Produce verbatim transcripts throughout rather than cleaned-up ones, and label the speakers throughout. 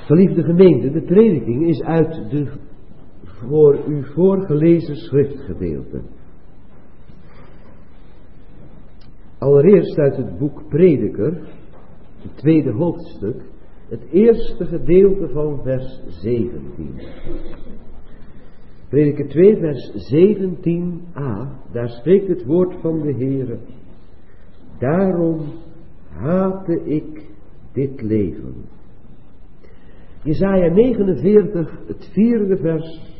Speaker 1: Geliefde gemeente, de prediking is uit de voor u voorgelezen schriftgedeelte. Allereerst uit het boek Prediker, het tweede hoofdstuk, het eerste gedeelte van vers zeventien. Prediker twee, vers zeventien a, daar spreekt het woord van de Heere. Daarom haatte ik dit leven. Jesaja negenenveertig, het vierde vers.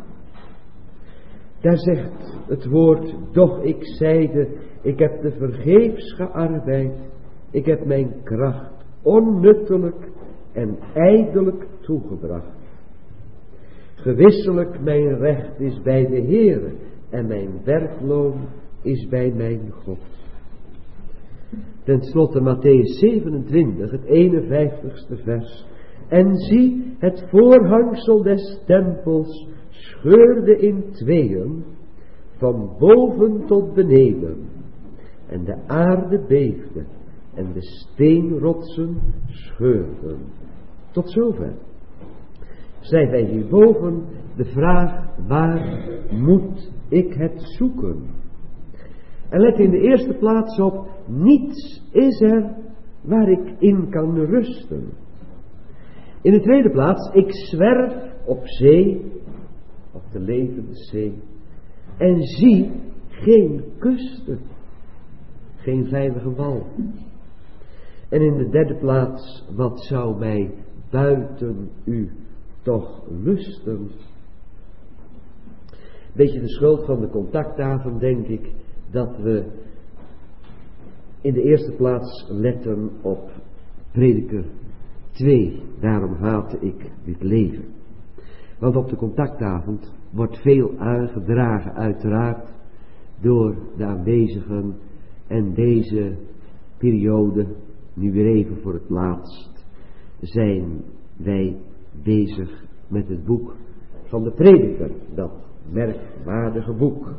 Speaker 1: Daar zegt het woord, doch ik zeide, ik heb te vergeefs gearbeid, ik heb mijn kracht onnuttelijk en ijdelijk toegebracht. Gewisselijk mijn recht is bij de Heere en mijn werkloon is bij mijn God. Ten slotte Mattheüs zevenentwintig, het eenenvijftigste vers. En zie, het voorhangsel des tempels scheurde in tweeën, van boven tot beneden. En de aarde beefde en de steenrotsen scheurden. Tot zover. Zijn wij hierboven de vraag, waar moet ik het zoeken? En let in de eerste plaats op, niets is er waar ik in kan rusten. In de tweede plaats, ik zwerf op zee, op de levende zee, en zie geen kusten, geen veilige wal. En in de derde plaats, wat zou mij buiten u toch lusten? Beetje de schuld van de contactavond, denk ik, dat we in de eerste plaats letten op Prediker twee. Daarom haatte ik dit leven. Want op de contactavond wordt veel aangedragen, uiteraard, door de aanwezigen. En deze periode, nu weer even voor het laatst, zijn wij bezig met het boek van de Prediker. Dat merkwaardige boek.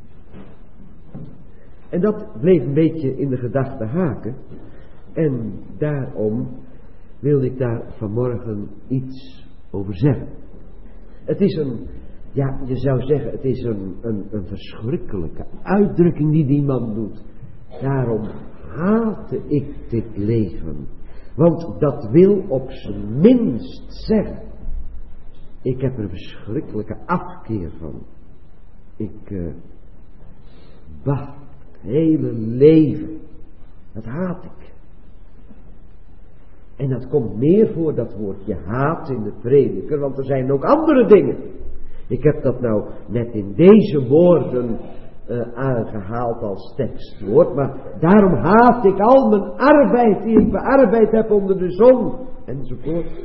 Speaker 1: En dat bleef een beetje in de gedachte haken. En daarom wilde ik daar vanmorgen iets over zeggen. Het is een, ja, je zou zeggen, het is een, een, een verschrikkelijke uitdrukking die die man doet. Daarom haatte ik dit leven. Want dat wil op zijn minst zeggen, ik heb er een verschrikkelijke afkeer van. Ik, uh, bah, het hele leven, dat haat ik. En dat komt meer voor, dat woordje haat in de Prediker, want er zijn ook andere dingen. Ik heb dat nou net in deze woorden uh, aangehaald als tekstwoord, maar daarom haat ik al mijn arbeid die ik bearbeid heb onder de zon, enzovoort.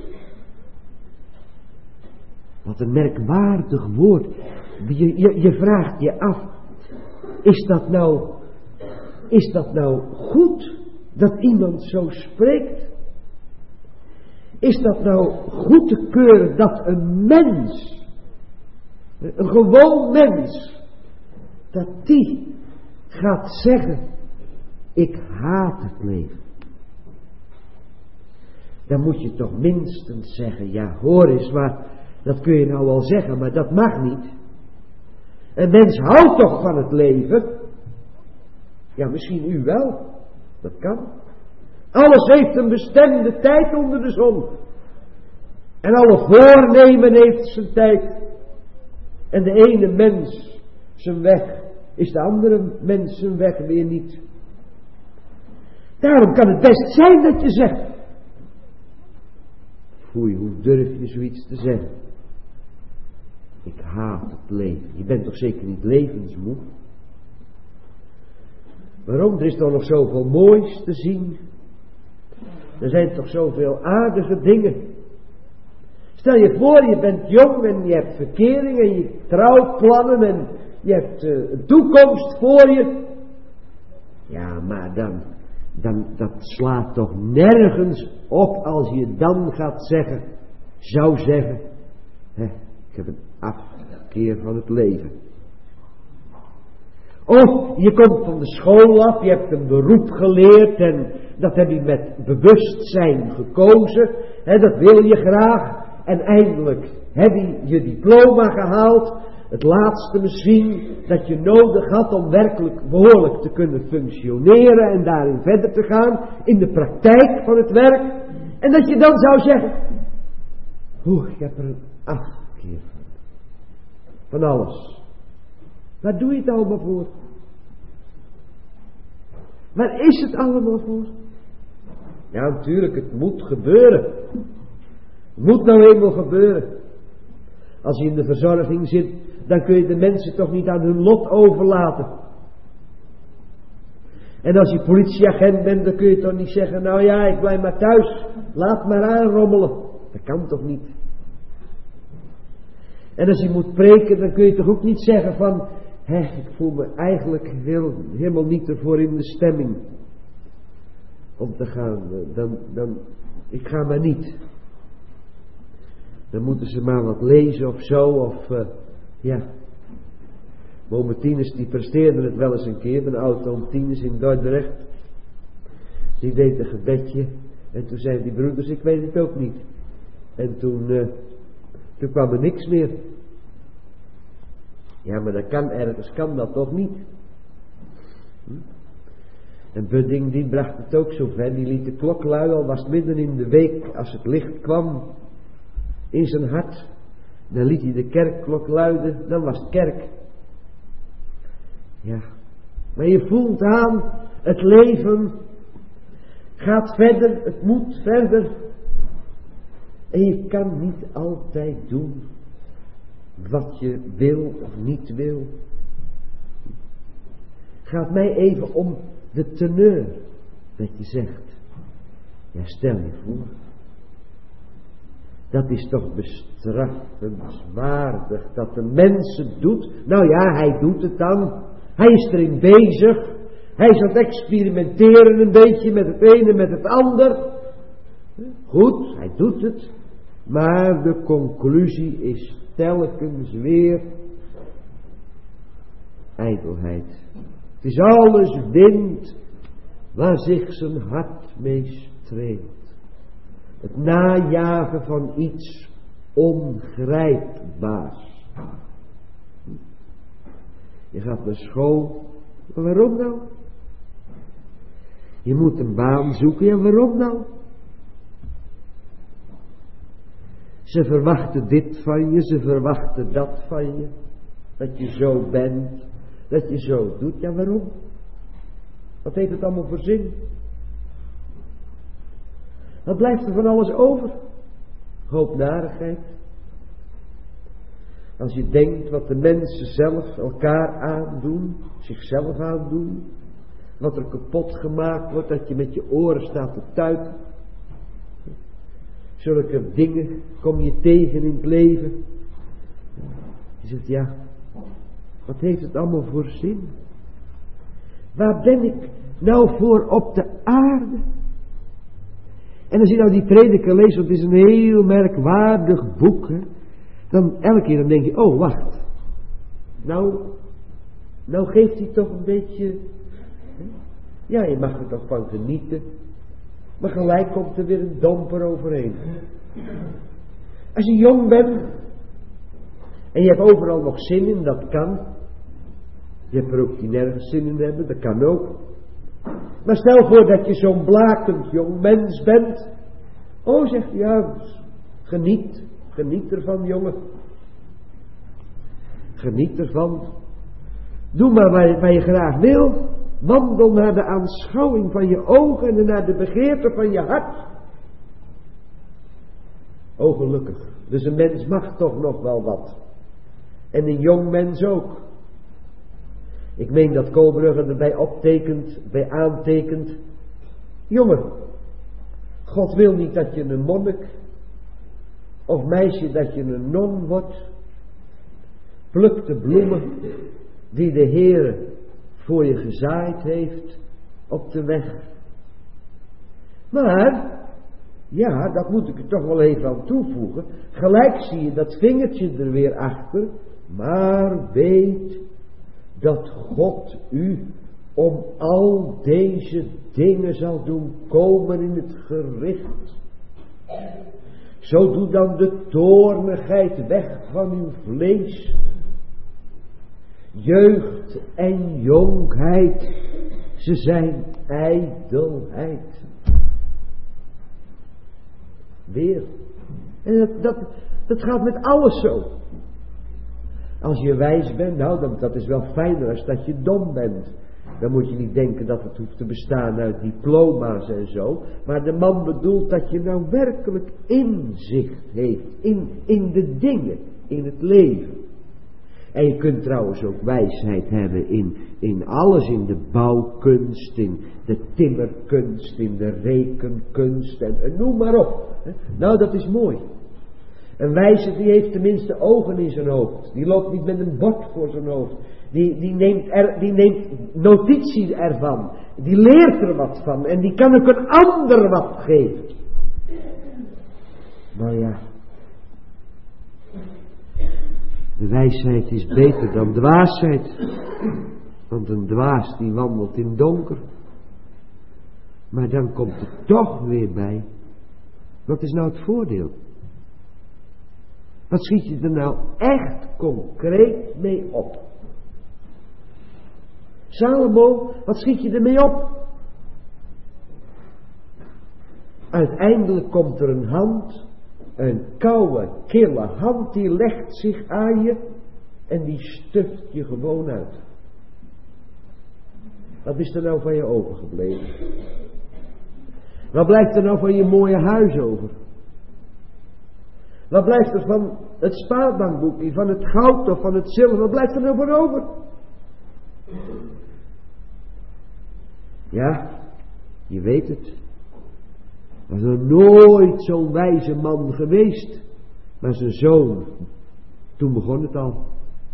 Speaker 1: Wat een merkwaardig woord. Je, je, je vraagt je af, is dat nou, is dat nou goed dat iemand zo spreekt? Is dat nou goed te keuren dat een mens, een gewoon mens, dat die gaat zeggen, ik haat het leven? Dan moet je toch minstens zeggen, ja hoor eens, maar dat kun je nou wel zeggen, maar dat mag niet. Een mens houdt toch van het leven? Ja, misschien u wel, dat kan. Alles heeft een bestemde tijd onder de zon. En alle voornemen heeft zijn tijd. En de ene mens zijn weg, is de andere mens zijn weg weer niet. Daarom kan het best zijn dat je zegt, foei, hoe durf je zoiets te zeggen? Ik haat het leven. Je bent toch zeker niet levensmoe? Waarom? Er is toch nog zoveel moois te zien. Er zijn toch zoveel aardige dingen. Stel je voor, je bent jong en je hebt verkering en je trouwplannen en je hebt uh, een toekomst voor je. Ja, maar dan, dan, dat slaat toch nergens op als je dan gaat zeggen, zou zeggen, hè, ik heb een afkeer van het leven. Of je komt van de school af, je hebt een beroep geleerd en dat heb je met bewustzijn gekozen. He, dat wil je graag. En eindelijk heb je je diploma gehaald. Het laatste misschien dat je nodig had om werkelijk behoorlijk te kunnen functioneren en daarin verder te gaan in de praktijk van het werk. En dat je dan zou zeggen, oeh, ik heb er een afkeer van. Van alles. Waar doe je het allemaal voor? Waar is het allemaal voor? Ja, natuurlijk, het moet gebeuren. Het moet nou eenmaal gebeuren. Als je in de verzorging zit, dan kun je de mensen toch niet aan hun lot overlaten. En als je politieagent bent, dan kun je toch niet zeggen, nou ja, ik blijf maar thuis. Laat maar aanrommelen. Dat kan toch niet? En als je moet preken, dan kun je toch ook niet zeggen van, hé, ik voel me eigenlijk heel, helemaal niet ervoor in de stemming om te gaan. Dan, dan, ik ga maar niet. Dan moeten ze maar wat lezen of zo, of uh, ja. Mijn tieners die presteerden het wel eens een keer, mijn oud oom Tieners in Dordrecht. Die deed een gebedje en toen zeiden die broeders, ik weet het ook niet. En toen, uh, toen kwam er niks meer. Ja, maar dat kan ergens, kan dat toch niet? Hm? En Budding die bracht het ook zo ver, die liet de klok luiden, al was het midden in de week, als het licht kwam in zijn hart, dan liet hij de kerkklok luiden, dan was het kerk. Ja, maar je voelt aan, het leven gaat verder, het moet verder. En je kan niet altijd doen wat je wil of niet wil. Gaat mij even om de teneur dat je zegt. Ja, stel je voor. Dat is toch bestraffenswaardig dat de mens het doet. Nou ja, hij doet het dan. Hij is erin bezig. Hij is aan het experimenteren een beetje met het ene, met het ander. Goed, hij doet het. Maar de conclusie is telkens weer ijdelheid. Het is alles wind waar zich zijn hart mee streelt. Het najagen van iets ongrijpbaars. Je gaat naar school. Maar waarom nou? Je moet een baan zoeken. Ja, waarom nou? Ze verwachten dit van je. Ze verwachten dat van je. Dat je zo bent. Dat je zo doet. Ja, waarom? Wat heeft het allemaal voor zin? Wat blijft er van alles over? Hoop narigheid. Als je denkt wat de mensen zelf elkaar aandoen, zichzelf aandoen, wat er kapot gemaakt wordt, dat je met je oren staat te tuiten. Zulke dingen kom je tegen in het leven. Je zegt, ja, wat heeft het allemaal voor zin? Waar ben ik nou voor op de aarde? En als je nou die prediker leest, want het is een heel merkwaardig boek, hè, dan elke keer dan denk je, oh wacht, nou, nou geeft hij toch een beetje, hè? Ja, je mag er toch van genieten, maar gelijk komt er weer een domper overheen. Als je jong bent en je hebt overal nog zin in, dat kan. Je hebt er ook die nergens zin in hebben, dat kan ook. Maar stel voor dat je zo'n blakend jong mens bent. Oh, zegt hij, ja, geniet, geniet ervan, jongen. Geniet ervan. Doe maar waar je, waar je graag wil. Wandel naar de aanschouwing van je ogen en naar de begeerte van je hart. Oh, gelukkig. Dus een mens mag toch nog wel wat. En een jong mens ook. Ik meen dat Koolbrugge erbij optekent, bij aantekent. Jongen, God wil niet dat je een monnik, of meisje dat je een non wordt. Pluk de bloemen die de Heer voor je gezaaid heeft op de weg. Maar, ja, dat moet ik er toch wel even aan toevoegen. Gelijk zie je dat vingertje er weer achter. Maar weet dat God u om al deze dingen zal doen komen in het gericht. Zo doe dan de toornigheid weg van uw vlees. Jeugd en jonkheid, ze zijn ijdelheid. Weer. En dat, dat, dat gaat met alles zo. Als je wijs bent, nou dat, dat is wel fijner als dat je dom bent. Dan moet je niet denken dat het hoeft te bestaan uit diploma's en zo. Maar de man bedoelt dat je nou werkelijk inzicht heeft in, in de dingen, in het leven. En je kunt trouwens ook wijsheid hebben in, in alles, in de bouwkunst, in de timmerkunst, in de rekenkunst en, en noem maar op. Nou, dat is mooi. Een wijze die heeft tenminste ogen in zijn hoofd. Die loopt niet met een bord voor zijn hoofd. Die, die, neemt er, die neemt notitie ervan. Die leert er wat van. En die kan ook een ander wat geven. Maar ja. De wijsheid is beter dan dwaasheid. Want een dwaas die wandelt in donker. Maar dan komt er toch weer bij. Wat is nou het voordeel? Wat schiet je er nou echt concreet mee op? Salomo, wat schiet je ermee op? Uiteindelijk komt er een hand, een koude, kille hand, die legt zich aan je en die stuft je gewoon uit. Wat is er nou van je overgebleven? Wat blijft er nou van je mooie huis over? Wat blijft er van het spaarbankboekje, van het goud of van het zilver? Wat blijft er nou voor over? Ja, je weet het. Er was nog nooit zo'n wijze man geweest. Maar zijn zoon, toen begon het al.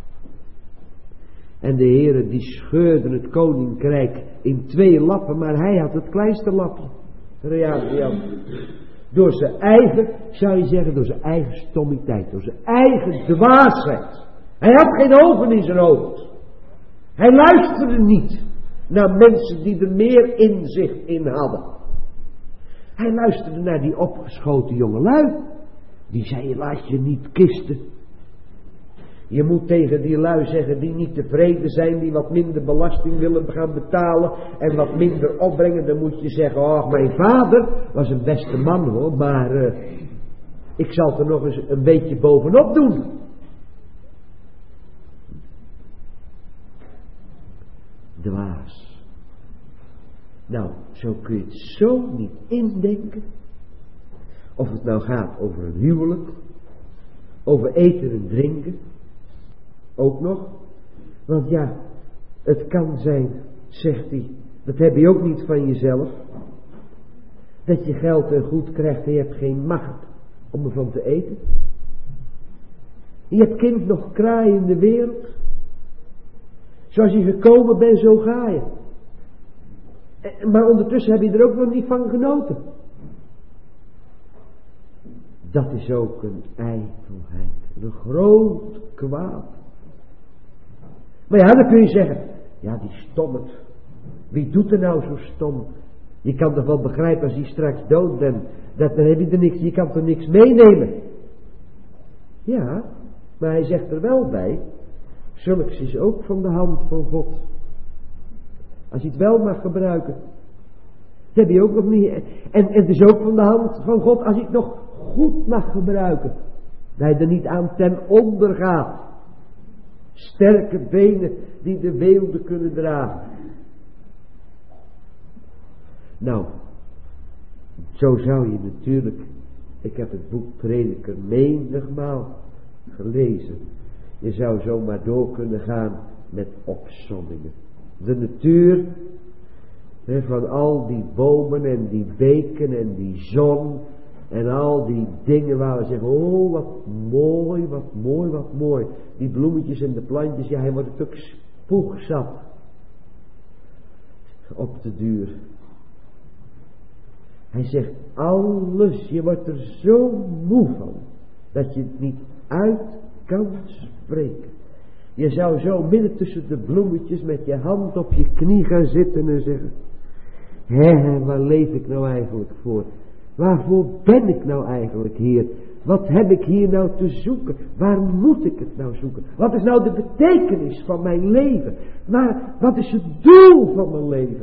Speaker 1: En de heren die scheurden het koninkrijk in twee lappen, maar hij had het kleinste lapje. Real, door zijn eigen, zou je zeggen, door zijn eigen stommiteit, door zijn eigen dwaasheid. Hij had geen ogen in zijn hoofd. Hij luisterde niet naar mensen die er meer inzicht in hadden. Hij luisterde naar die opgeschoten jongelui. Die zei, laat je niet kisten. Je moet tegen die lui zeggen die niet tevreden zijn, die wat minder belasting willen gaan betalen en wat minder opbrengen. Dan moet je zeggen, oh, mijn vader was een beste man hoor, maar uh, ik zal er nog eens een beetje bovenop doen. Dwaas. Nou, zo kun je het zo niet indenken. Of het nou gaat over een huwelijk, over eten en drinken. Ook nog. Want ja, het kan zijn, zegt hij, dat heb je ook niet van jezelf. Dat je geld en goed krijgt en je hebt geen macht om ervan te eten. Je hebt kind nog kraai in de wereld. Zoals je gekomen bent, zo ga je. Maar ondertussen heb je er ook nog niet van genoten. Dat is ook een ijdelheid. Een groot kwaad. Maar ja, dan kun je zeggen, ja die stommerd. Wie doet er nou zo stom? Je kan toch wel begrijpen als je straks dood bent, dat dan heb je er niks, je kan er niks meenemen. Ja, maar hij zegt er wel bij, zulks is ook van de hand van God. Als je het wel mag gebruiken. Dat heb je ook nog niet. En, en het is ook van de hand van God als je het nog goed mag gebruiken. Dat je er niet aan ten onder gaat. Sterke benen die de weelde kunnen dragen. Nou, zo zou je natuurlijk, ik heb het boek Prediker menigmaal gelezen. Je zou zomaar door kunnen gaan met opsommingen. De natuur, hè, van al die bomen en die beken en die zon en al die dingen waar we zeggen, oh wat mooi, wat mooi, wat mooi. Die bloemetjes en de plantjes, ja hij wordt het ook spoegzat op de duur. Hij zegt alles, je wordt er zo moe van, dat je het niet uit kan spreken. Je zou zo midden tussen de bloemetjes met je hand op je knie gaan zitten en zeggen, hé, waar leef ik nou eigenlijk voor? Waarvoor ben ik nou eigenlijk hier? Wat heb ik hier nou te zoeken? Waar moet ik het nou zoeken? Wat is nou de betekenis van mijn leven? Maar wat is het doel van mijn leven?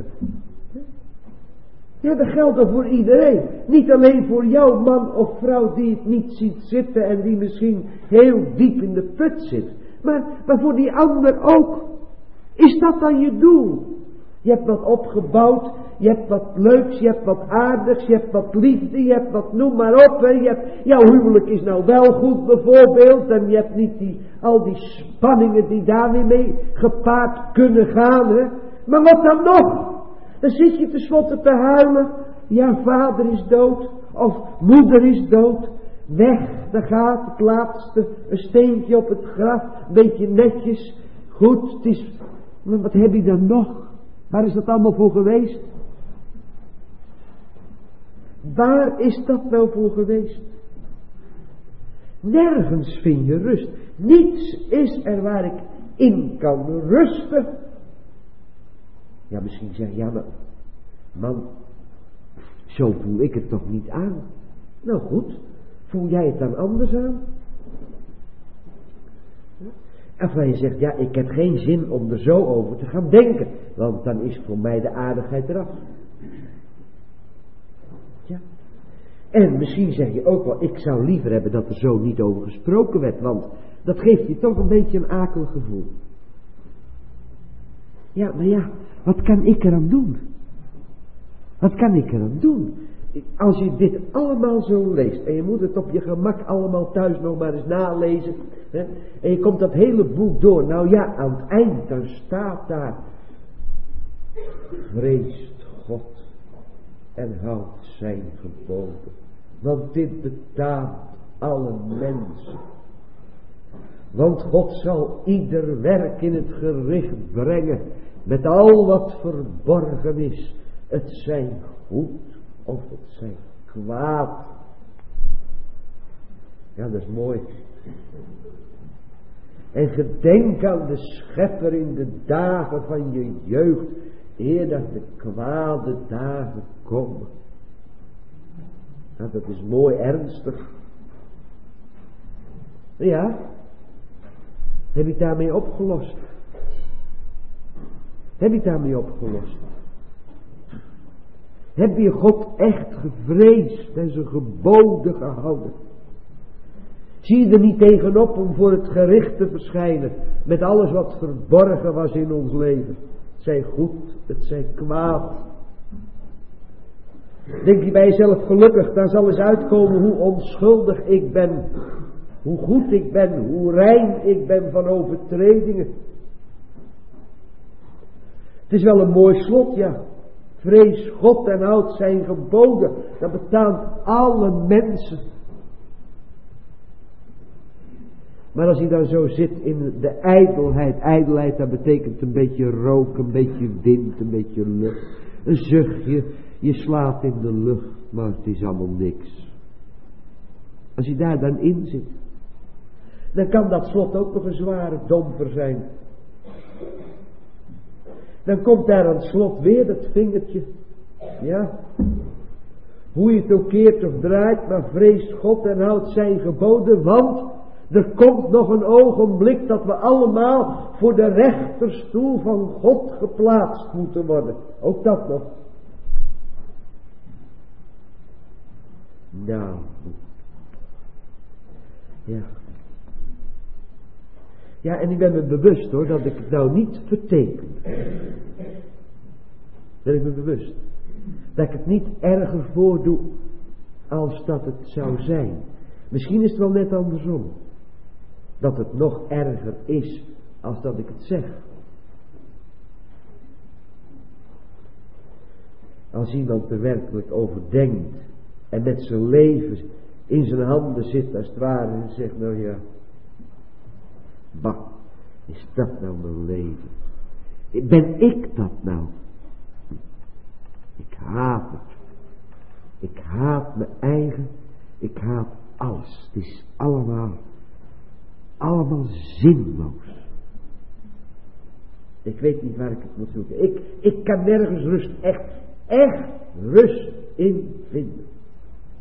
Speaker 1: Ja, dat geldt dan voor iedereen. Niet alleen voor jouw man of vrouw die het niet ziet zitten en die misschien heel diep in de put zit. Maar, maar voor die ander ook. Is dat dan je doel? Je hebt wat opgebouwd, je hebt wat leuks, je hebt wat aardigs, je hebt wat liefde, je hebt wat noem maar op. Hè. Je hebt, jouw huwelijk is nou wel goed bijvoorbeeld en je hebt niet die, al die spanningen die daar weer mee gepaard kunnen gaan. Hè. Maar wat dan nog? Dan zit je tenslotte te huilen. Ja, vader is dood of moeder is dood. Weg, daar gaat het laatste, een steentje op het graf, een beetje netjes. Goed, het is, maar wat heb je dan nog? Waar is dat allemaal voor geweest? Waar is dat nou voor geweest? Nergens vind je rust. Niets is er waar ik in kan rusten. Ja, misschien zeg je, ja maar, man, zo voel ik het toch niet aan. Nou goed, voel jij het dan anders aan? Of waar je zegt, ja, ik heb geen zin om er zo over te gaan denken, want dan is voor mij de aardigheid eraf. Ja. En misschien zeg je ook wel, ik zou liever hebben dat er zo niet over gesproken werd, want dat geeft je toch een beetje een akelig gevoel. Ja, maar ja, wat kan ik eraan doen? Wat kan ik eraan doen? Als je dit allemaal zo leest, en je moet het op je gemak allemaal thuis nog maar eens nalezen, hè, en je komt dat hele boek door, nou ja, aan het eind, dan staat daar, vreest God en houdt zijn geboden, want dit betaamt alle mensen. Want God zal ieder werk in het gericht brengen, met al wat verborgen is, het zij goed of het zij kwaad. Ja, dat is mooi. En gedenk aan de schepper in de dagen van je jeugd, eer dat de kwade dagen komen. Ja, dat is mooi ernstig. Ja, heb je het daarmee opgelost? Heb je het daarmee opgelost? Heb je God echt gevreesd en zijn geboden gehouden? Zie je er niet tegenop om voor het gericht te verschijnen met alles wat verborgen was in ons leven? Het zij goed, het zij kwaad. Denk je bij jezelf gelukkig, daar zal eens uitkomen hoe onschuldig ik ben. Hoe goed ik ben, hoe rein ik ben van overtredingen. Het is wel een mooi slot, ja. Vrees God en houd zijn geboden. Dat betaamt alle mensen. Maar als hij dan zo zit in de ijdelheid. Ijdelheid, dat betekent een beetje rook, een beetje wind, een beetje lucht. Een zuchtje. Je slaat in de lucht, maar het is allemaal niks. Als je daar dan in zit, dan kan dat slot ook nog een zware domper zijn. Dan komt daar aan het slot weer dat vingertje. Ja. Hoe je het ook keert of draait, maar vrees God en houdt zijn geboden, want er komt nog een ogenblik dat we allemaal voor de rechterstoel van God geplaatst moeten worden. Ook dat nog. Nou. Ja. Ja, en ik ben me bewust hoor, dat ik het nou niet verteken. Ben ik me bewust. Dat ik het niet erger voordoe als dat het zou zijn. Misschien is het wel net andersom. Dat het nog erger is als dat ik het zeg. Als iemand er werkelijk over denkt en met zijn leven in zijn handen zit als het ware en zegt, nou ja, bah, is dat nou mijn leven? Ben ik dat nou? Ik haat het. Ik haat mijn eigen. Ik haat alles. Het is allemaal, allemaal zinloos. Ik weet niet waar ik het moet zoeken. Ik, ik kan nergens rust, echt, echt rust in vinden.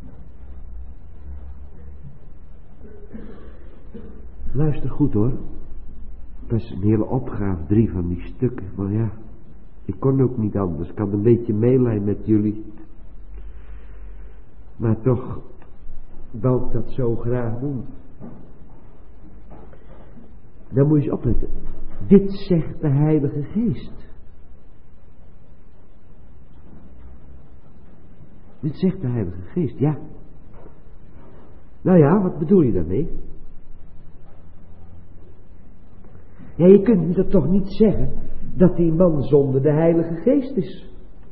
Speaker 1: Luister goed hoor. Dat is een hele opgave, drie van die stukken. Maar ja, ik kon ook niet anders. Ik had een beetje meelij met jullie. Maar toch wou ik dat zo graag doen. Dan moet je eens opletten. Dit zegt de Heilige Geest. Dit zegt de Heilige Geest, ja. Nou ja, wat bedoel je daarmee? Ja, je kunt dat toch niet zeggen dat die man zonder de Heilige Geest is.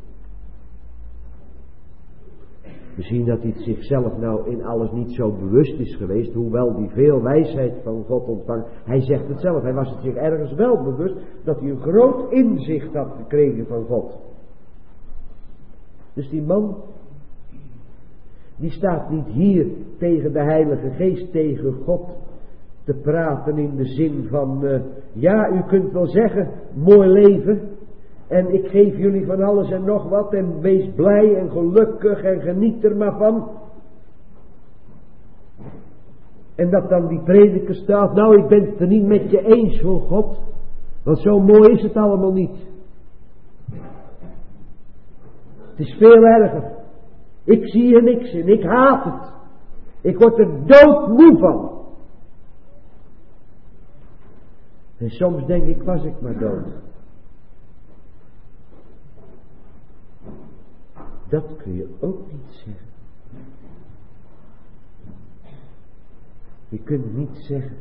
Speaker 1: Misschien dat hij het zichzelf nou in alles niet zo bewust is geweest, hoewel hij veel wijsheid van God ontvangt. Hij zegt het zelf, hij was het zich ergens wel bewust dat hij een groot inzicht had gekregen van God. Dus die man, die staat niet hier tegen de Heilige Geest, tegen God te praten in de zin van, uh, ja, u kunt wel zeggen, mooi leven. En ik geef jullie van alles en nog wat. En wees blij en gelukkig en geniet er maar van. En dat dan die prediker staat. Nou, ik ben het er niet met je eens, voor God. Want zo mooi is het allemaal niet. Het is veel erger. Ik zie er niks in. Ik haat het. Ik word er doodmoe van. En soms denk ik, was ik maar dood. Dat kun je ook niet zeggen. Je kunt niet zeggen.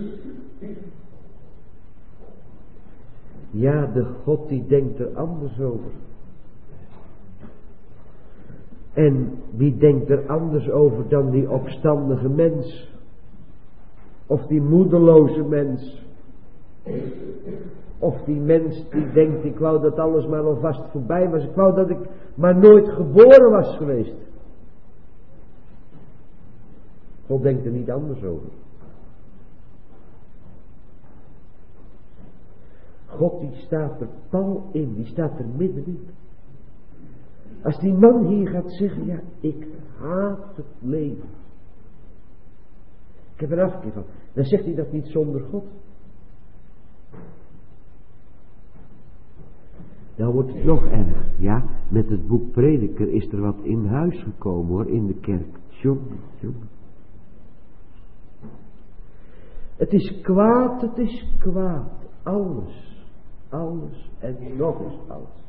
Speaker 1: Ja, de God die denkt er anders over. En die denkt er anders over dan die opstandige mens. Of die moedeloze mens. Of die mens die denkt, ik wou dat alles maar alvast voorbij was. Ik wou dat ik maar nooit geboren was geweest. God denkt er niet anders over. God die staat er pal in, die staat er middenin. Als die man hier gaat zeggen, ja, ik haat het leven. Ik heb er afkeer van. Dan zegt hij dat niet zonder God. Dan wordt het nog erger. Ja, met het boek Prediker is er wat in huis gekomen hoor, in de kerk. Jongen, jongen. Het is kwaad, het is kwaad. Alles, alles en nog eens alles.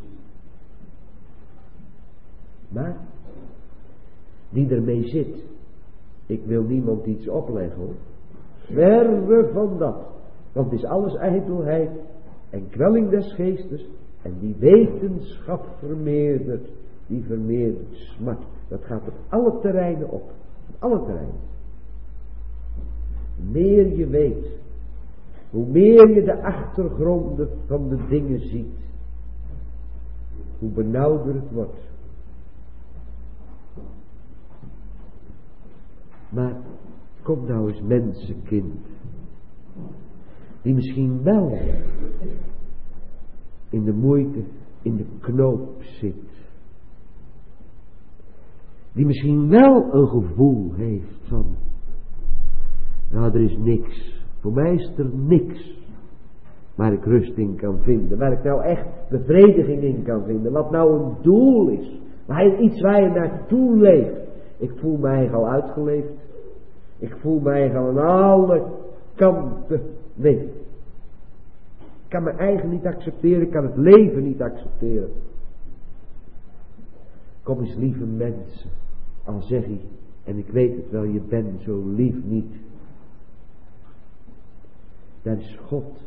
Speaker 1: Maar, die ermee zit, ik wil niemand iets opleggen hoor. Verre van dat. Want het is alles ijdelheid en kwelling des geestes. En die wetenschap vermeerdert, die vermeerdert smart. Dat gaat op alle terreinen op. Op alle terreinen. Hoe meer je weet, hoe meer je de achtergronden van de dingen ziet, hoe benauwder het wordt. Maar kom nou eens mensenkind, die misschien wel in de moeite, in de knoop zit. Die misschien wel een gevoel heeft van, nou er is niks, voor mij is er niks waar ik rust in kan vinden, waar ik nou echt bevrediging in kan vinden, wat nou een doel is, waar iets waar je naartoe leeft. Ik voel mij al uitgeleefd, ik voel mij al aan alle kanten, nee. Ik kan mijn eigen niet accepteren, ik kan het leven niet accepteren. Kom eens lieve mensen, al zeg je, en ik weet het wel, je bent zo lief niet. Daar is God.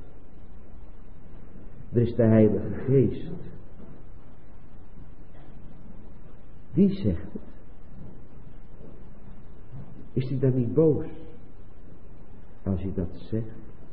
Speaker 1: Er is de Heilige Geest. Die zegt het. Is hij dan niet boos als je dat zegt?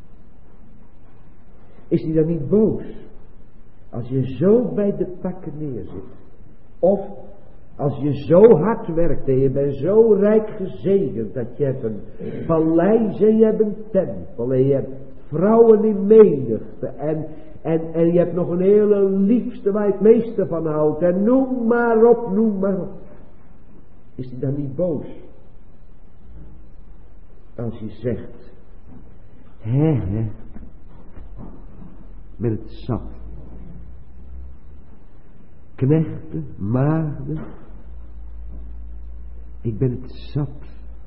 Speaker 1: Is hij dan niet boos als je zo bij de pakken neerzit? Of als je zo hard werkt en je bent zo rijk gezegend dat je hebt een paleis en je hebt een tempel en je hebt vrouwen in menigte en, en, en je hebt nog een hele liefste waar je het meeste van houdt en noem maar op, noem maar op. Is hij dan niet boos als je zegt, Hè, hè. Ik ben het zat. Knechten, maagden. Ik ben het zat.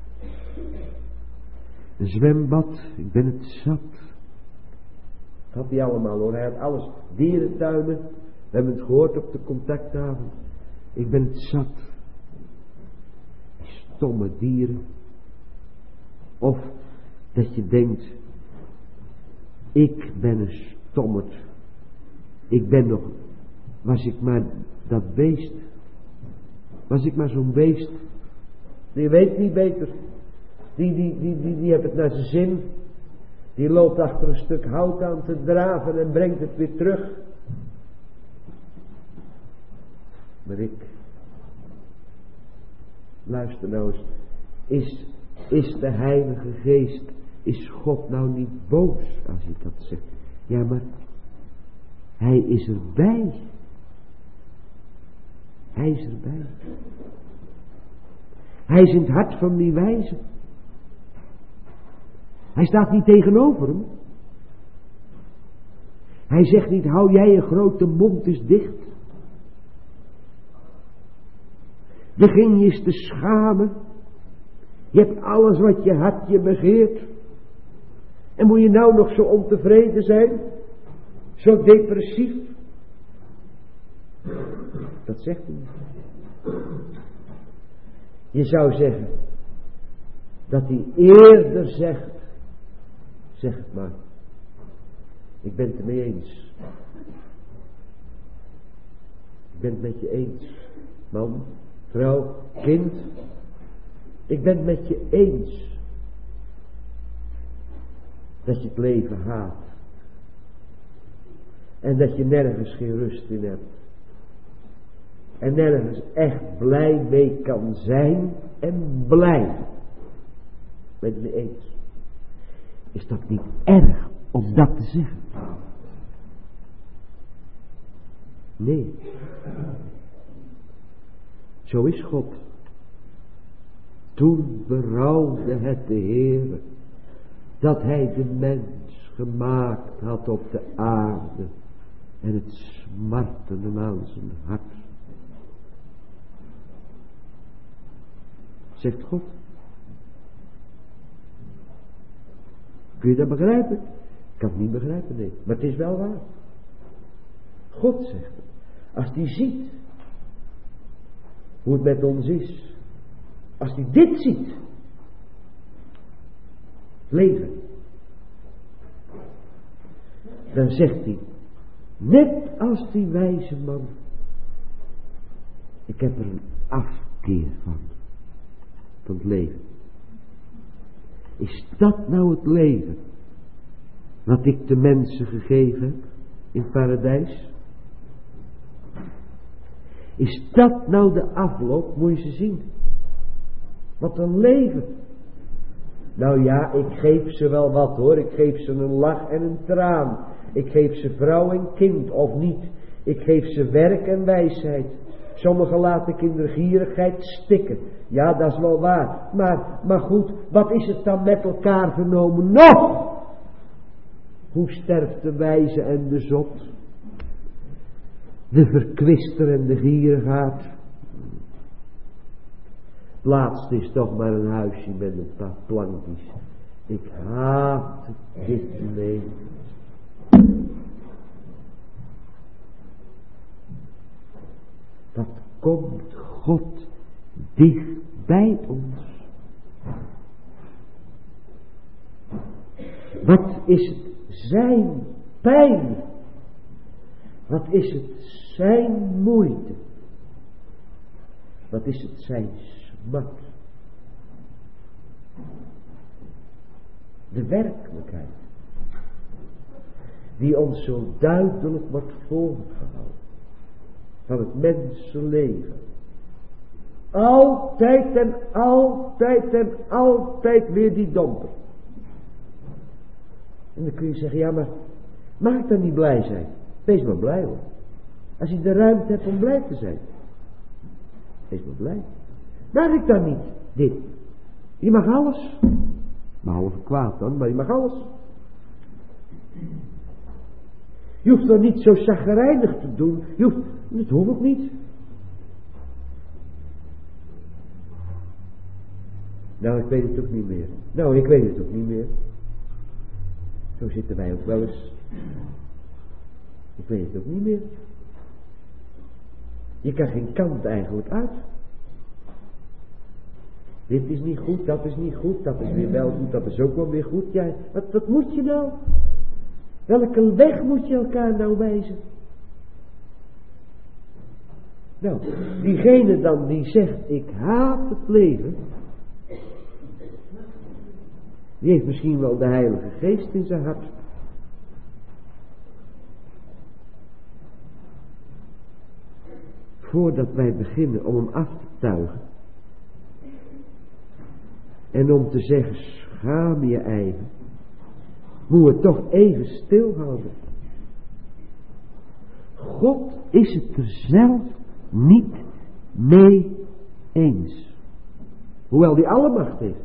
Speaker 1: Een zwembad, ik ben het zat. Dat had hij allemaal hoor, hij had alles. Dierentuinen, we hebben het gehoord op de contactavond. Ik ben het zat. Die stomme dieren. Of dat je denkt, ik ben een stommerd. Ik ben nog, was ik maar dat beest. Was ik maar zo'n beest. Die weet niet beter. Die, die, die, die, die heeft het naar zijn zin. Die loopt achter een stuk hout aan te draven en brengt het weer terug. Maar ik, luister nou eens, is, is de Heilige Geest, is God nou niet boos als je dat zegt? Ja, maar Hij is erbij. Hij is erbij. Hij is in het hart van die wijze. Hij staat niet tegenover hem. Hij zegt niet, hou jij je grote mond eens dicht. Begin je eens te schamen. Je hebt alles wat je hart je begeert. En moet je nou nog zo ontevreden zijn? Zo depressief? Dat zegt hij niet. Je zou zeggen dat hij eerder zegt, zeg het maar, ik ben het ermee eens. Ik ben het met je eens. Man, vrouw, kind, ik ben het met je eens. Dat je het leven haat. En dat je nergens geen rust in hebt. En nergens echt blij mee kan zijn en blij. Ben je het mee eens? Is dat niet erg om dat te zeggen? Nee. Zo is God. Toen berouwde het de Heer dat Hij de mens gemaakt had op de aarde en het smartende aan zijn hart. Zegt God. Kun je dat begrijpen? Ik kan het niet begrijpen, nee. Maar het is wel waar. God zegt het. Als hij ziet hoe het met ons is. Als hij dit ziet. Leven. Dan zegt hij. Net als die wijze man. Ik heb er een afkeer van. Van het leven. Is dat nou het leven wat ik de mensen gegeven heb in het paradijs? Is dat nou de afloop? Moet je ze zien. Wat een leven. Nou ja, ik geef ze wel wat hoor. Ik geef ze een lach en een traan. Ik geef ze vrouw en kind of niet. Ik geef ze werk en wijsheid. Sommigen laat ik in de gierigheid stikken. Ja, dat is wel waar. Maar, maar goed, wat is het dan met elkaar genomen nog? Hoe sterft de wijze en de zot? De verkwister en de gierigaard. Laatst is toch maar een huisje met een paar plankjes. Ik haat dit leven. Wat komt God dicht bij ons? Wat is het zijn pijn? Wat is het zijn moeite? Wat is het zijn smat? De werkelijkheid die ons zo duidelijk wordt voorgehouden van het mensenleven. Altijd en altijd en altijd weer die domper. En dan kun je zeggen, ja maar, mag ik dan niet blij zijn? Wees maar blij hoor. Als je de ruimte hebt om blij te zijn. Wees maar blij. Mag ik dan niet dit? Je mag alles. Behalve kwaad dan, maar je mag alles. Je hoeft er niet zo chagrijnig te doen. Je hoeft, dat hoef ik niet. Nou, ik weet het ook niet meer. Nou, ik weet het ook niet meer. Zo zitten wij ook wel eens. Ik weet het ook niet meer. Je kan geen kant eigenlijk uit. Dit is niet goed, dat is niet goed, dat is weer wel goed, dat is ook wel weer goed. Ja, wat, wat moet je nou? Welke weg moet je elkaar nou wijzen? Nou, diegene dan die zegt, ik haat het leven, die heeft misschien wel de Heilige Geest in zijn hart. Voordat wij beginnen om hem af te tuigen en om te zeggen, schaam je eigen, moeten we toch even stilhouden. God is het er zelf niet mee eens. Hoewel hij alle macht heeft.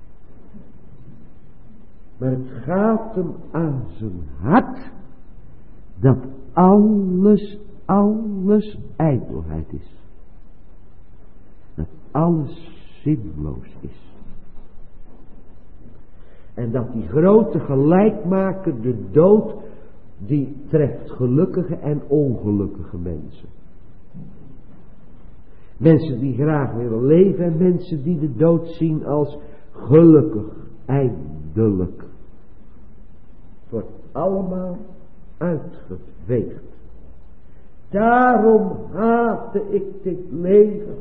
Speaker 1: Maar het gaat hem aan zijn hart dat alles, alles ijdelheid is. Dat alles zinloos is. En dat die grote gelijkmaker, de dood, die treft gelukkige en ongelukkige mensen. Mensen die graag willen leven en mensen die de dood zien als gelukkig, eindelijk. Het wordt allemaal uitgeveegd. Daarom haatte ik dit leven.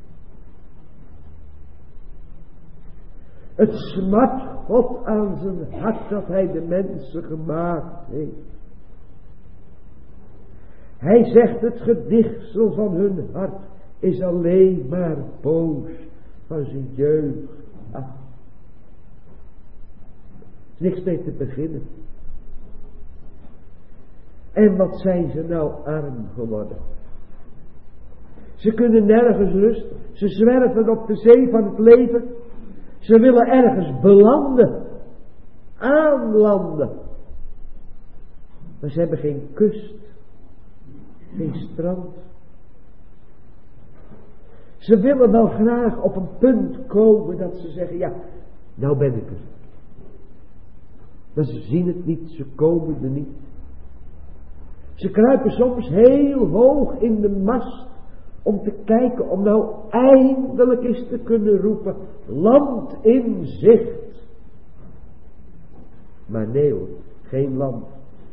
Speaker 1: Het smart God aan zijn hart dat hij de mensen gemaakt heeft. Hij zegt, het gedichtsel van hun hart is alleen maar boos van zijn jeugd af. Er is niks mee te beginnen. En wat zijn ze nou arm geworden. Ze kunnen nergens rusten. Ze zwerven op de zee van het leven. Ze willen ergens belanden. Aanlanden. Maar ze hebben geen kust. Geen strand. Ze willen wel graag op een punt komen dat ze zeggen, ja, nou ben ik er. Maar ze zien het niet, ze komen er niet. Ze kruipen soms heel hoog in de mast om te kijken, om nou eindelijk eens te kunnen roepen, land in zicht. Maar nee hoor, geen land.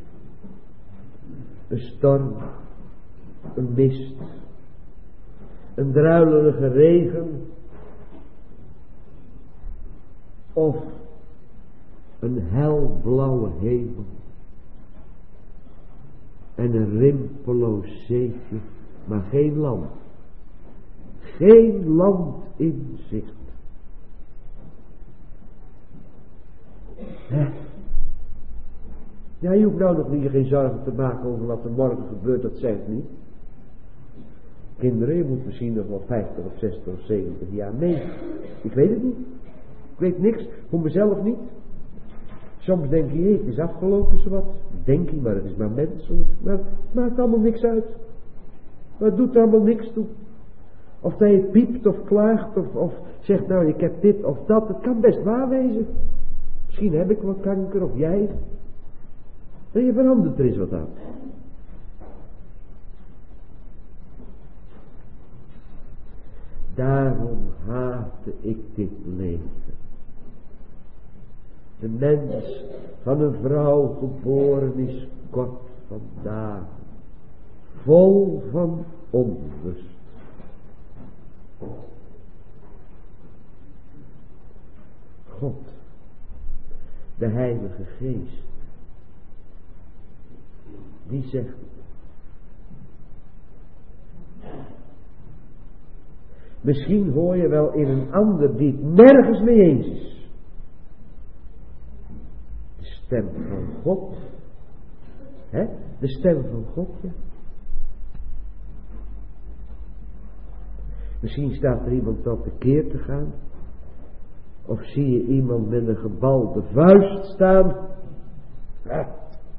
Speaker 1: Een storm, een mist, een druilerige regen of een helblauwe hemel en een rimpeloos zeetje, maar geen land. Geen land in zicht. Hè? Ja, je hoeft nou nog niet geen zorgen te maken over wat er morgen gebeurt, dat zei ik niet. Kinderen, je moet misschien nog wel vijftig of zestig of zeventig jaar mee. Ik weet het niet. Ik weet niks, voor mezelf niet. Soms denk je, het is afgelopen zowat. Denk je, maar het is maar menselijk. Maar het maakt allemaal niks uit. Maar het doet er allemaal niks toe. Of dat je piept of klaagt of, of zegt, nou ik heb dit of dat. Het kan best waar wezen. Misschien heb ik wat kanker of jij. En je verandert er eens wat aan. Daarom haatte ik dit leven. De mens van een vrouw geboren is kort van dagen, vol van onrust. God, de Heilige Geest, die zegt het. Misschien hoor je wel in een ander die het nergens mee eens is. De stem van God. Hè? De stem van God, ja. Misschien staat er iemand op de keer te gaan. Of zie je iemand met een gebalde vuist staan. Ja.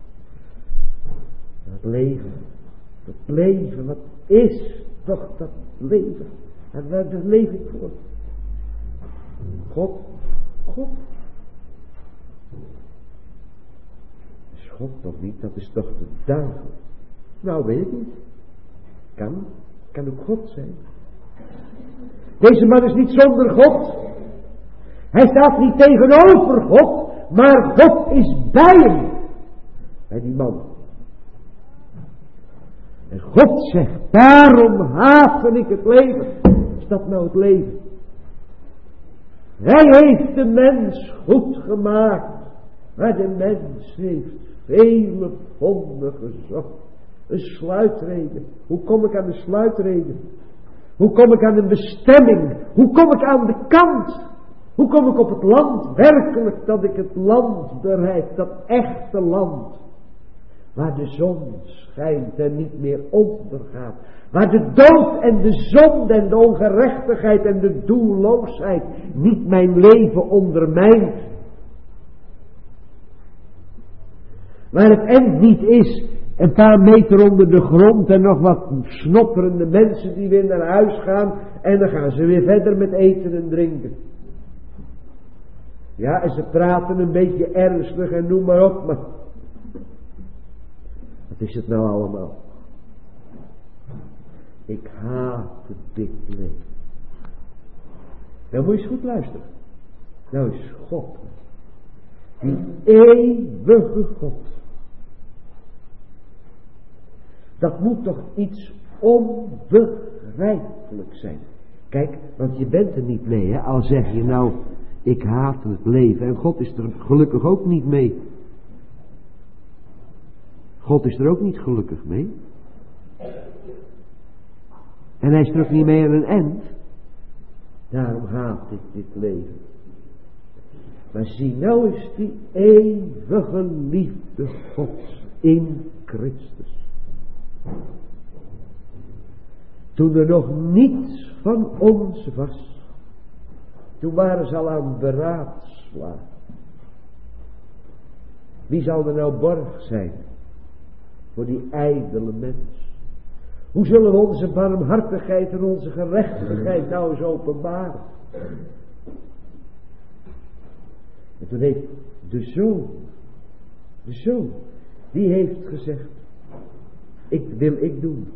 Speaker 1: Het leven. Het leven, wat is toch dat leven? En waar leef ik voor? God. God. Is God toch niet? Dat is toch de duivel? Nou, weet ik niet. Kan. Kan ook God zijn. Deze man is niet zonder God. Hij staat niet tegenover God, maar God is bij hem. Bij die man. En God zegt, daarom haatte ik het leven. Is dat nou het leven? Hij heeft de mens goed gemaakt. Maar de mens heeft vele vonden gezocht. Een sluitreden. Hoe kom ik aan de sluitreden? Hoe kom ik aan een bestemming? Hoe kom ik aan de kant? Hoe kom ik op het land? Werkelijk dat ik het land bereik. Dat echte land. Waar de zon schijnt en niet meer ondergaat. Waar de dood en de zonde en de ongerechtigheid en de doelloosheid niet mijn leven ondermijnt. Waar het eind niet is een paar meter onder de grond en nog wat snopperende mensen die weer naar huis gaan. En dan gaan ze weer verder met eten en drinken. Ja, en ze praten een beetje ernstig en noem maar op, maar wat is het nou allemaal? Ik haat het dit leven. Nou moet je eens goed luisteren. Nou is God, die eeuwige God. Dat moet toch iets onbegrijpelijk zijn. Kijk, want je bent er niet mee, hè? Al zeg je nou, ik haat het leven. En God is er gelukkig ook niet mee. God is er ook niet gelukkig mee. En hij is er ook niet mee aan een eind. Daarom haat ik dit leven. Maar zie nou eens die eeuwige liefde Gods in Christus. Toen er nog niets van ons was. Toen waren ze al aan beraadslagen. Wie zal er nou borg zijn voor die ijdele mens? Hoe zullen we onze barmhartigheid en onze gerechtigheid nou eens openbaren? En toen heeft de zoon, de zoon, die heeft gezegd, ik wil ik doen.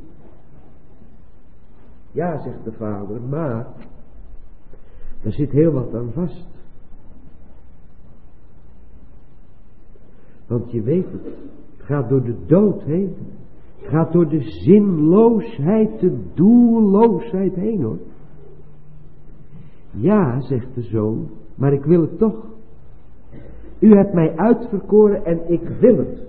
Speaker 1: Ja, zegt de vader, maar er zit heel wat aan vast. Want je weet het, het gaat door de dood heen. Het gaat door de zinloosheid, de doelloosheid heen, hoor. Ja, zegt de zoon, maar ik wil het toch. U hebt mij uitverkoren en ik wil het.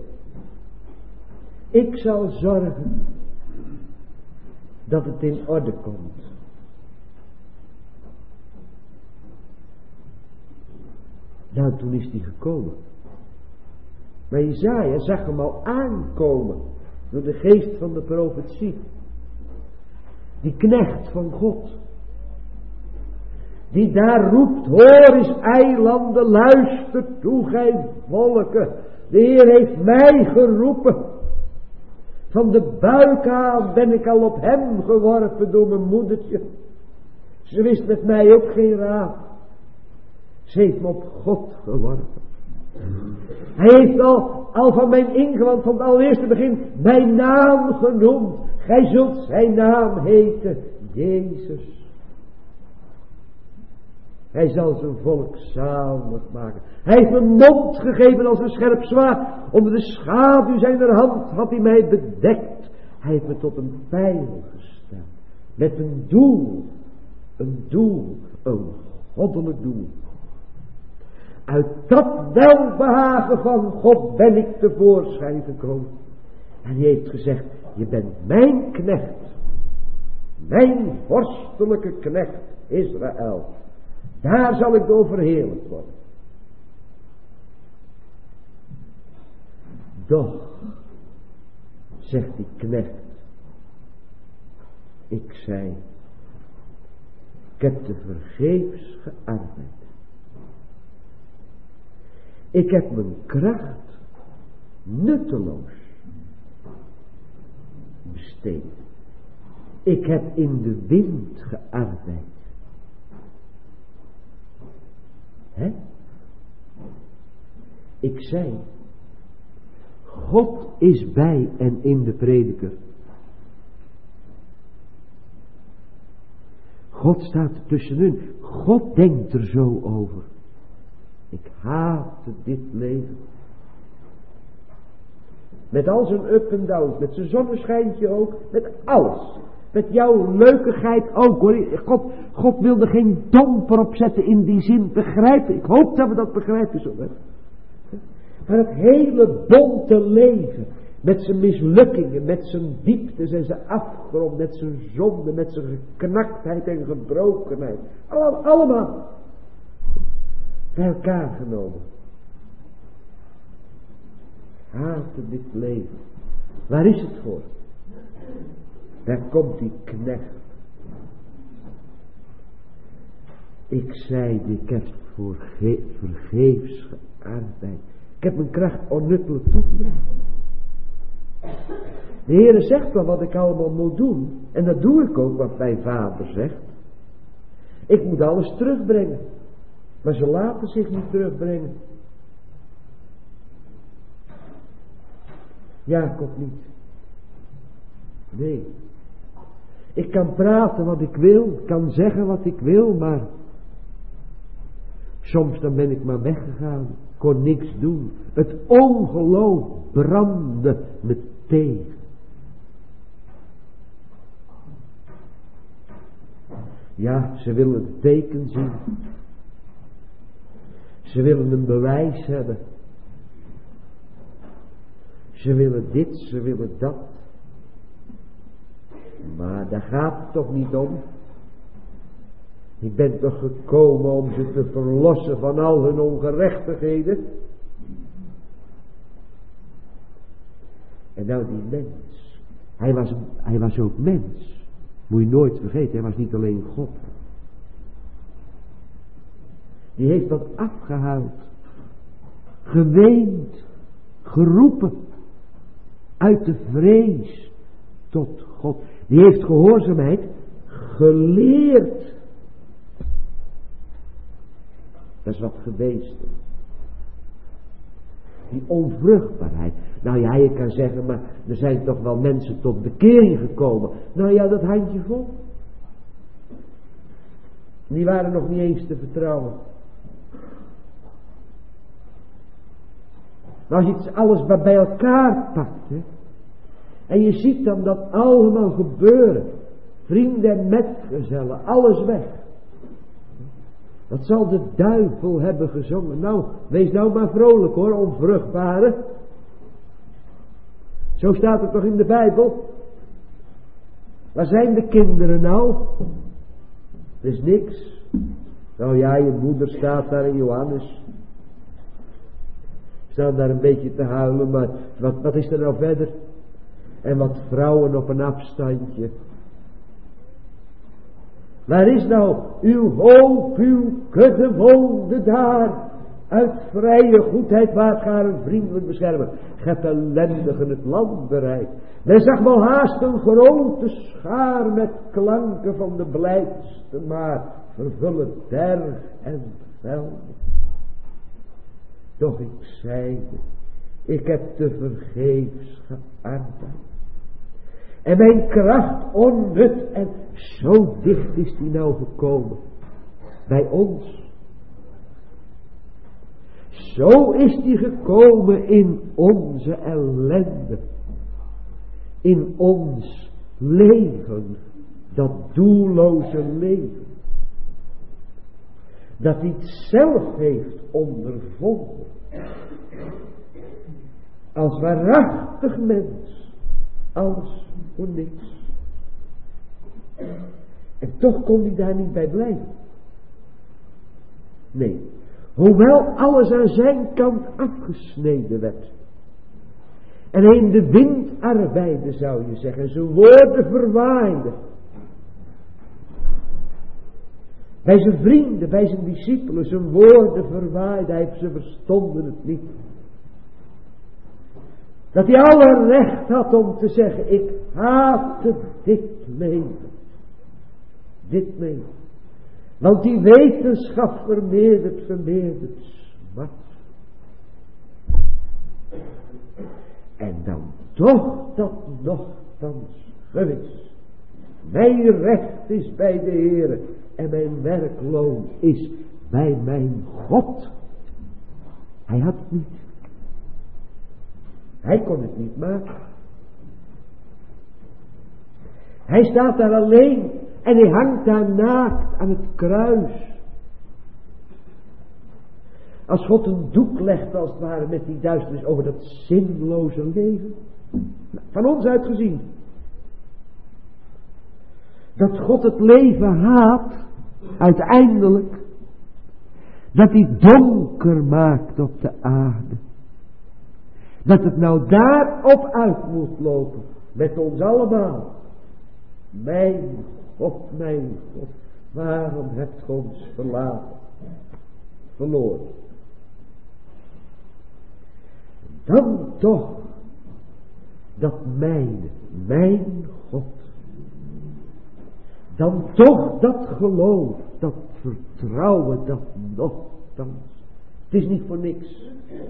Speaker 1: Ik zal zorgen dat het in orde komt. Nou, toen is die gekomen. Maar Jesaja zag hem al aankomen door de geest van de profetie. Die knecht van God. Die daar roept, hoor eens eilanden, luister toe gij volken. De Heer heeft mij geroepen. Van de buik aan ben ik al op hem geworpen door mijn moedertje. Ze wist met mij ook geen raad. Ze heeft me op God geworpen. Hij heeft al, al van mijn ingewand, van het allereerste begin, mijn naam genoemd. Gij zult zijn naam heten, Jezus. Hij zal zijn volk zalig maken. Hij heeft mijn mond gegeven als een scherp zwaard. Onder de schaduw zijner hand had hij mij bedekt. Hij heeft me tot een pijl gesteld. Met een doel. Een doel. Een goddelijk doel. Uit dat welbehagen van God ben ik tevoorschijn gekomen. En hij heeft gezegd, je bent mijn knecht. Mijn vorstelijke knecht Israël. Daar zal ik door verheerlijkt worden. Doch, zegt die knecht, ik zei, ik heb te vergeefs gearbeid. Ik heb mijn kracht nutteloos steen. Ik heb in de wind gearbeid. Hè? Ik zei, God is bij en in de prediker. God staat er tussenin. God denkt er zo over. Ik haatte dit leven. Met al zijn up en downs, met zijn zonneschijntje ook, met alles. Met jouw leukigheid ook hoor. God, God wilde geen domper opzetten in die zin, begrijpen. Ik hoop dat we dat begrijpen zo. Hè? Maar het hele bonte leven, met zijn mislukkingen, met zijn dieptes en zijn afgrond, met zijn zonde, met zijn geknaktheid en gebrokenheid. Allemaal, allemaal bij elkaar genomen. Haatte dit leven. Waar is het voor? Daar komt die knecht. Ik zei, ik heb voor vergeefs gearbeid. Ik heb mijn kracht onnuttelijk toegebracht. De Heere zegt wel wat ik allemaal moet doen. En dat doe ik ook wat mijn vader zegt. Ik moet alles terugbrengen. Maar ze laten zich niet terugbrengen. Jacob niet. Nee. Ik kan praten wat ik wil. Kan zeggen wat ik wil. Maar soms dan ben ik maar weggegaan. Kon niks doen. Het ongeloof brandde me tegen. Ja, ze willen het teken zien. Ze willen een bewijs hebben. Ze willen dit, ze willen dat. Maar daar gaat het toch niet om. Ik ben toch gekomen om ze te verlossen van al hun ongerechtigheden. En nou die mens. Hij was, hij was ook mens. Moet je nooit vergeten, hij was niet alleen God. Die heeft wat afgehaald. Geweend. Geroepen. Uit de vrees tot God. Die heeft gehoorzaamheid geleerd. Dat is wat geweest. Die onvruchtbaarheid. Nou ja, je kan zeggen, maar er zijn toch wel mensen tot bekering gekomen. Nou ja, dat handje vol. Die waren nog niet eens te vertrouwen. Maar als je het alles bij elkaar pakt, hè, en je ziet dan dat allemaal gebeuren. Vrienden en metgezellen, alles weg. Dat zal de duivel hebben gezongen. Nou, wees nou maar vrolijk hoor, onvruchtbare. Zo staat het toch in de Bijbel. Waar zijn de kinderen nou? Er is niks. Nou ja, je moeder staat daar in Johannes. Staan daar een beetje te huilen, maar wat, wat is er nou verder? En wat vrouwen op een afstandje. Waar is nou uw hoop, uw kudde woonde daar? Uit vrije goedheid waart gij een vriendelijk beschermen. Gij hebt ellendigen het land bereikt. Men zag wel haast een grote schaar met klanken van de blijdste, maar vervullen berg en velden. Doch ik zeide, ik heb te vergeefs gearbeid. En mijn kracht onnut en zo dicht is die nou gekomen. Bij ons. Zo is die gekomen in onze ellende. In ons leven. Dat doelloze leven. Dat hij het zelf heeft ondervonden. Als waarachtig mens. Alles voor niks. En toch kon hij daar niet bij blijven. Nee. Hoewel alles aan zijn kant afgesneden werd. En hij in de wind arbeidde, zou je zeggen. Zijn woorden verwaaide. Bij zijn vrienden, bij zijn discipelen, zijn woorden verwaaide. Hij, ze verstonden het niet. Dat hij alle recht had om te zeggen, ik haatte dit leven. Dit leven. Want die wetenschap vermeerdert, vermeerdert smart. En dan toch dat nogthans gewis. Mijn recht is bij de Heere en mijn werkloon is bij mijn God. Hij had het niet. Hij kon het niet maken. Hij staat daar alleen en hij hangt daar naakt aan het kruis. Als God een doek legt als het ware met die duisternis over dat zinloze leven. Van ons uit gezien. Dat God het leven haat, uiteindelijk. Dat hij donker maakt op de aarde. Dat het nou daarop uit moet lopen. Met ons allemaal. Mijn God, mijn God. Waarom hebt gij ons verlaten? Verloren. Dan toch. Dat mijn, mijn God. Dan toch dat geloof. Dat vertrouwen. Dat nogthans. Het is niet voor niks.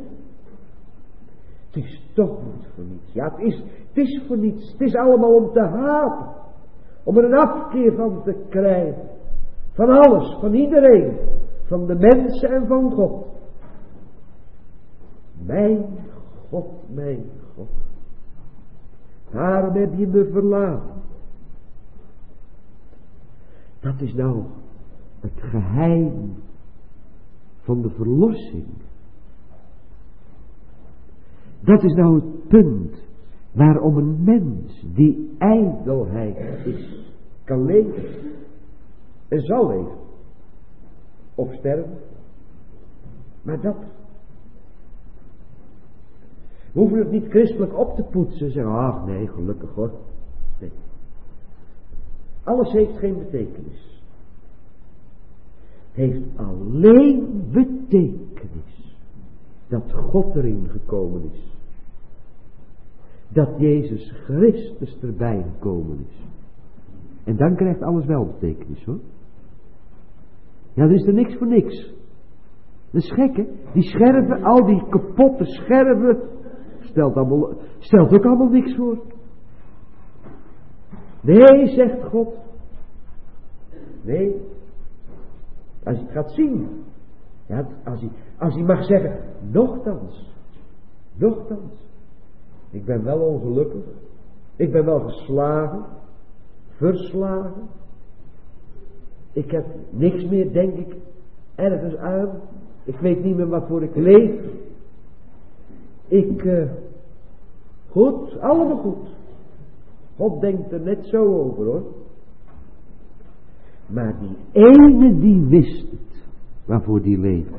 Speaker 1: Het is toch niet voor niets. Ja, het is, het is voor niets. Het is allemaal om te haten. Om er een afkeer van te krijgen. Van alles, van iedereen. Van de mensen en van God. Mijn God, mijn God. Waarom heb je me verlaten? Dat is nou het geheim van de verlossing. Dat is nou het punt waarom een mens die ijdelheid is, kan leven en zal leven. Of sterven. Maar dat. We hoeven het niet christelijk op te poetsen en zeggen, ach nee, gelukkig hoor. Nee. Alles heeft geen betekenis. Het heeft alleen betekenis dat God erin gekomen is. Dat Jezus Christus erbij gekomen is. En dan krijgt alles wel betekenis hoor. Ja, dan is er niks voor niks. Dat is gek hè. Die scherven, al die kapotte scherven, stelt, allemaal, stelt ook allemaal niks voor. Nee, zegt God. Nee. Als je het gaat zien. Ja, als hij, als hij mag zeggen, nochtans. Nochtans. Ik ben wel ongelukkig. Ik ben wel geslagen. Verslagen. Ik heb niks meer, denk ik, ergens aan. Ik weet niet meer waarvoor ik leef. Ik, uh, goed, allemaal goed. God denkt er net zo over hoor. Maar die ene die wist het, waarvoor die leefde.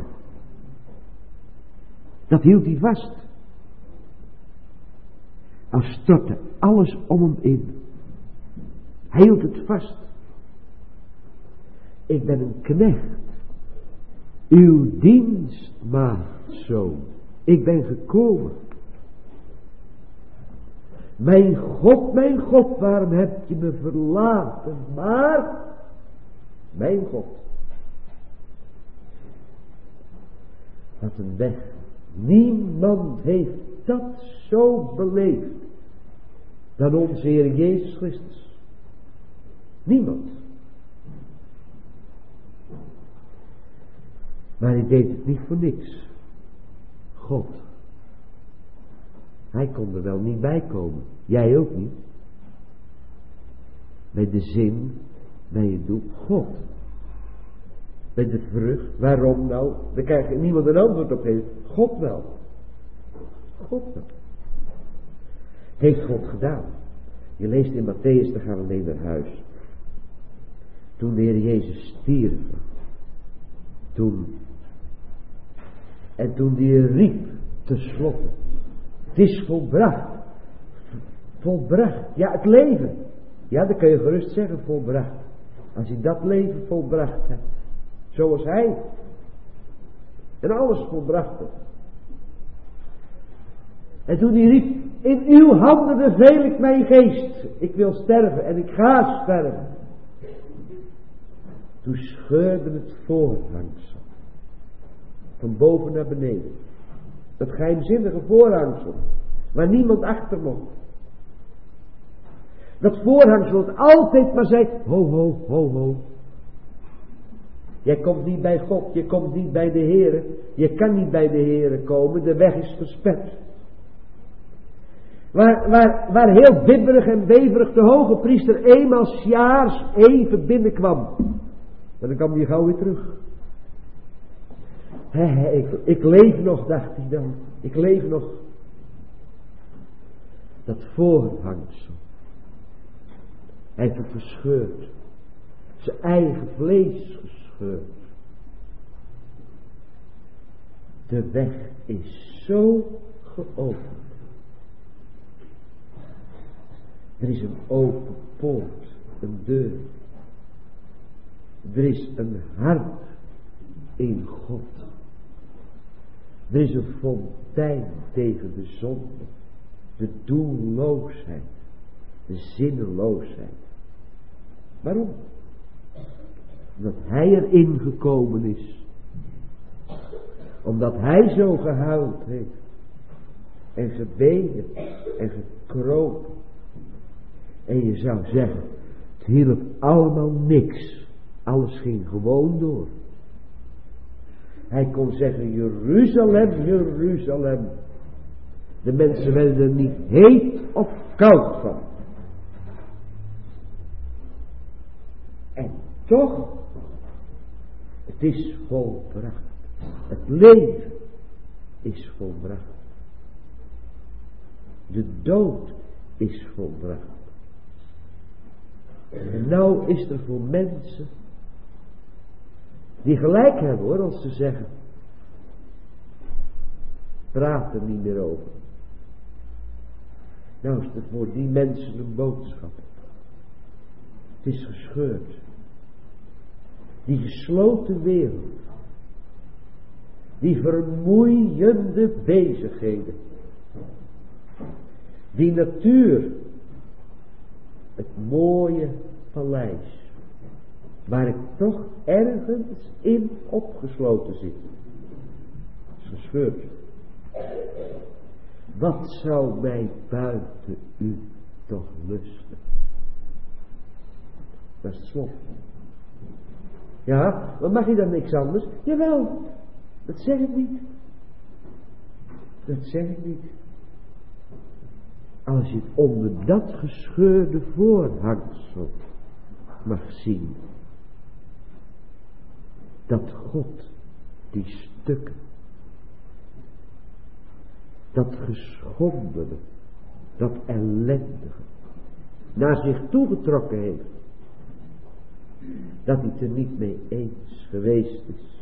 Speaker 1: Dat hield hij vast. Al stortte alles om hem in. Hij hield het vast. Ik ben een knecht. Uw dienstmaagdzoon. Ik ben gekomen. Mijn God, mijn God, waarom heb je me verlaten? Maar, mijn God. Wat een weg. Niemand heeft dat zo beleefd dan onze Heer Jezus Christus. Niemand. Maar hij deed het niet voor niks. God. Hij kon er wel niet bij komen. Jij ook niet. Bij de zin, bij het doel. God. Bij de vrucht. Waarom nou? Daar krijgt niemand een antwoord op heeft. God wel. God wel. Heeft God gedaan. Je leest in Matthäus, dan gaan we mee naar huis. Toen de Heer Jezus stierf. Toen. En toen die riep tenslotte. Het is volbracht. Volbracht. Ja, het leven. Ja, dan kun je gerust zeggen volbracht. Als je dat leven volbracht hebt. Zoals hij. En alles volbracht hebt. En toen hij riep, in uw handen beveel ik mijn geest. Ik wil sterven en ik ga sterven. Toen scheurde het voorhangsel. Van boven naar beneden. Het geheimzinnige voorhangsel. Waar niemand achter mocht. Dat voorhangsel dat altijd maar zei, ho ho ho ho. Jij komt niet bij God, je komt niet bij de Heere. Je kan niet bij de Heere komen, de weg is versperd. Waar, waar, waar heel bibberig en beverig de hoge priester eenmaal 's jaars even binnenkwam. En dan kwam hij gauw weer terug. He, he, ik, ik leef nog, dacht hij dan. Ik leef nog. Dat voorhangsel. Hij heeft het verscheurd. Zijn eigen vlees gescheurd. De weg is zo geopend. Er is een open poort, een deur. Er is een hart in God. Er is een fontein tegen de zonde, de doelloosheid, de zinneloosheid. Waarom? Omdat hij erin gekomen is. Omdat hij zo gehuild heeft. En gebeden en gekropen. En je zou zeggen, het hielp allemaal niks. Alles ging gewoon door. Hij kon zeggen, Jeruzalem, Jeruzalem. De mensen werden er niet heet of koud van. En toch, het is volbracht. Het leven is volbracht. De dood is volbracht. En nou is er voor mensen die gelijk hebben hoor, als ze zeggen, praat er niet meer over. Nou is er voor die mensen een boodschap. Het is gescheurd. Die gesloten wereld. Die vermoeiende bezigheden. Die natuur. Het mooie paleis. Waar ik toch ergens in opgesloten zit. Het is gescheurd. Wat zou mij buiten u toch lusten? Dat is het slot. Ja, maar mag je dan niks anders? Jawel, dat zeg ik niet. Dat zeg ik niet. Als je het onder dat gescheurde voorhangsel mag zien. Dat God die stukken, dat geschondene, dat ellendige, naar zich toegetrokken heeft. Dat hij het er niet mee eens geweest is.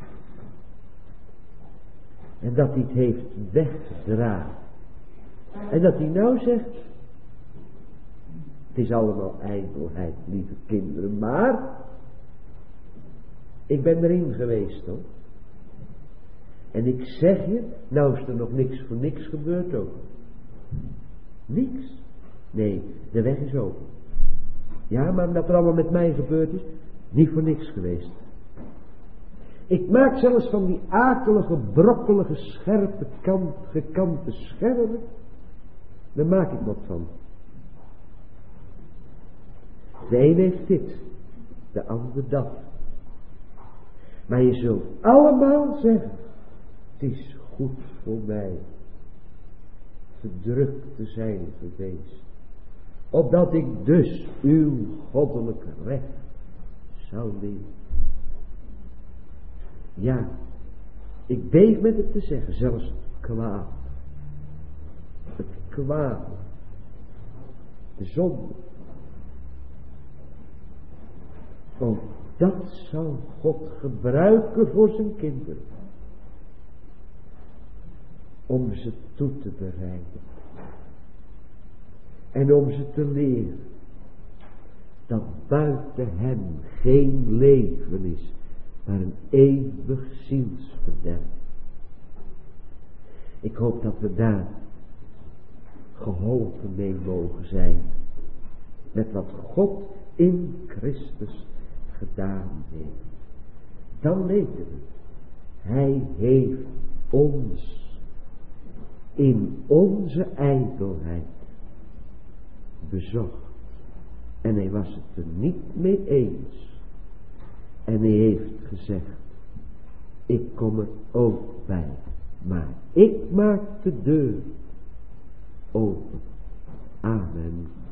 Speaker 1: En dat hij het heeft weggedragen. En dat hij nou zegt, het is allemaal ijdelheid, lieve kinderen, maar ik ben erin geweest hoor. En ik zeg je, nou is er nog niks voor niks gebeurd ook. Niks. Nee, de weg is open. Ja, maar dat er allemaal met mij gebeurd is, niet voor niks geweest. Ik maak zelfs van die akelige, brokkelige, scherpe, kant, gekante scherven, daar maak ik wat van. De een heeft dit, de ander dat. Maar je zult allemaal zeggen, het is goed voor mij verdrukt te zijn geweest. Opdat ik dus uw goddelijke recht zou leven. Ja, ik beef met het te zeggen, zelfs het kwaad. Het kwaad. De zonde. Ook dat zou God gebruiken voor zijn kinderen. Om ze toe te bereiden. En om ze te leren. Dat buiten hem geen leven is. Maar een eeuwig zielsverderf. Ik hoop dat we daar geholpen mee mogen zijn. Met wat God in Christus gedaan heeft. Dan weten we, hij heeft ons in onze ijdelheid bezocht. En hij was het er niet mee eens. En hij heeft gezegd, ik kom er ook bij. Maar ik maak de deur open. Amen.